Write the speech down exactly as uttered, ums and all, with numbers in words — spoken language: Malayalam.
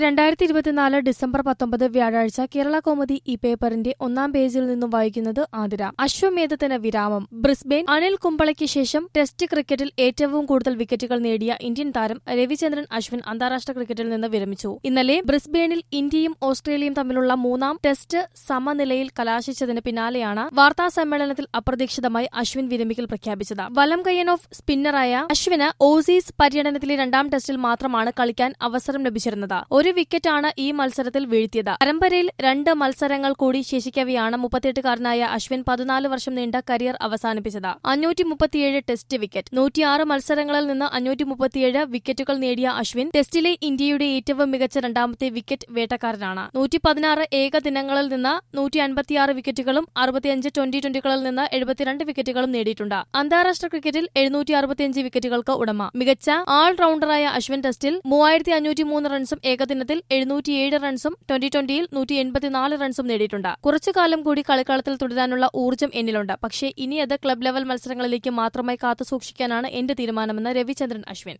രണ്ടായിരത്തി ഇരുപത്തിനാല് ഡിസംബർ പത്തൊമ്പത് വ്യാഴാഴ്ച കേരള കൗമുദി ഈ പേപ്പറിന്റെ ഒന്നാം പേജിൽ നിന്നും വായിക്കുന്നത് ആതിര. അശ്വമേധത്തിന് വിരാമം. ബ്രിസ്ബെയിൻ അനിൽ കുംബ്ലെയ്ക്ക് ശേഷം ടെസ്റ്റ് ക്രിക്കറ്റിൽ ഏറ്റവും കൂടുതൽ വിക്കറ്റുകൾ നേടിയ ഇന്ത്യൻ താരം രവിചന്ദ്രൻ അശ്വിൻ അന്താരാഷ്ട്ര ക്രിക്കറ്റിൽ നിന്ന് വിരമിച്ചു. ഇന്നലെ ബ്രിസ്ബെയിനിൽ ഇന്ത്യയും ഓസ്ട്രേലിയയും തമ്മിലുള്ള മൂന്നാം ടെസ്റ്റ് സമനിലയിൽ കലാശിച്ചതിന് പിന്നാലെയാണ് വാർത്താ സമ്മേളനത്തിൽ അപ്രതീക്ഷിതമായി അശ്വിൻ വിരമിക്കൽ പ്രഖ്യാപിച്ചത്. വലം കയ്യൻ ഓഫ് സ്പിന്നറായ അശ്വിന് ഓസീസ് പര്യടനത്തിലെ രണ്ടാം ടെസ്റ്റിൽ മാത്രമാണ് കളിക്കാൻ അവസരം ലഭിച്ചിരുന്നത്. ഒരു വിക്കറ്റാണ് ഈ മത്സരത്തിൽ വീഴ്ത്തിയത്. പരമ്പരയിൽ രണ്ട് മത്സരങ്ങൾ കൂടി ശേഷിക്കവെയാണ് മുപ്പത്തിയെട്ടുകാരനായ അശ്വിൻ പതിനാല് വർഷം നീണ്ട കരിയർ അവസാനിപ്പിച്ചത്. അഞ്ഞൂറ്റി മുപ്പത്തിയേഴ് ടെസ്റ്റ് വിക്കറ്റ്, നൂറ്റിയാറ് മത്സരങ്ങളിൽ നിന്ന് അഞ്ഞൂറ്റി മുപ്പത്തിയേഴ് വിക്കറ്റുകൾ നേടിയ അശ്വിൻ ടെസ്റ്റിലെ ഇന്ത്യയുടെ ഏറ്റവും മികച്ച രണ്ടാമത്തെ വിക്കറ്റ് വേട്ടക്കാരനാണ്. നൂറ്റി പതിനാറ് ഏകദിനങ്ങളിൽ നിന്ന് നൂറ്റി അൻപത്തിയാറ് വിക്കറ്റുകളും അറുപത്തിയഞ്ച് ട്വന്റി ട്വന്റികളിൽ നിന്ന് എഴുപത്തിരണ്ട് വിക്കറ്റുകളും നേടിയിട്ടുണ്ട്. അന്താരാഷ്ട്ര ക്രിക്കറ്റിൽ എഴുന്നൂറ്റി അറുപത്തിയഞ്ച് വിക്കറ്റുകൾക്ക് ഉടമ. മികച്ച ഓൾറൌണ്ടറായ അശ്വിൻ ടെസ്റ്റിൽ മൂവായിരത്തി അഞ്ഞൂറ്റി മൂന്ന് റൺസും ഏകദിനത്തിൽ എഴുന്നൂറ്റിയേഴ് റൺസും ട്വന്റി ട്വന്റിയിൽ നൂറ്റി എൺപത്തിനാല് റൺസും നേടിയിട്ടുണ്ട്. കുറച്ചുകാലം കൂടി കളിക്കളത്തിൽ തുടരാനുള്ള ഊർജ്ജം എന്നിലുണ്ട്. പക്ഷേ ഇനി അത് ക്ലബ് ലെവൽ മത്സരങ്ങളിലേക്ക് മാത്രമായി കാത്തുസൂക്ഷിക്കാനാണ് എന്റെ തീരുമാനമെന്ന് രവിചന്ദ്രൻ അശ്വിൻ.